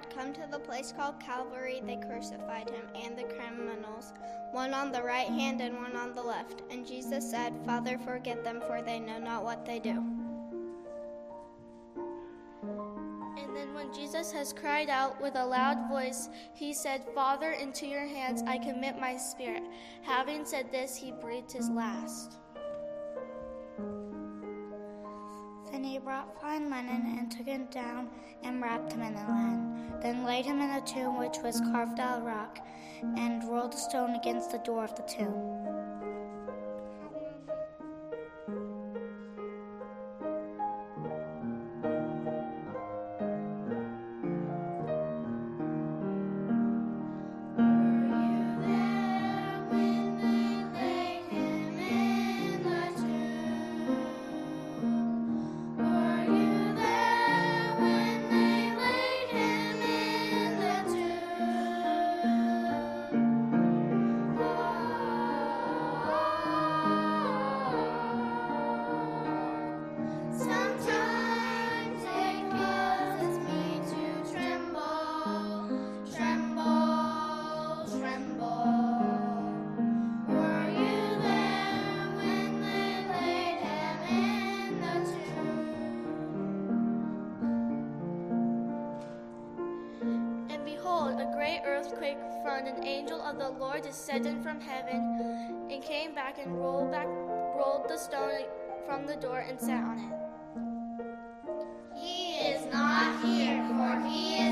had come to the place called Calvary, they crucified him and the criminals, one on the right hand and one on the left. And Jesus said, Father, forgive them, for they know not what they do. And then when Jesus has cried out with a loud voice, he said, Father, into your hands I commit my spirit. Having said this, he breathed his last. Then he brought fine linen and took him down and wrapped him in the linen. Then laid him in a tomb which was carved out of rock, and rolled a stone against the door of the tomb. An angel of the Lord descended from heaven and came back and rolled the stone from the door and sat on it. He is not here, for he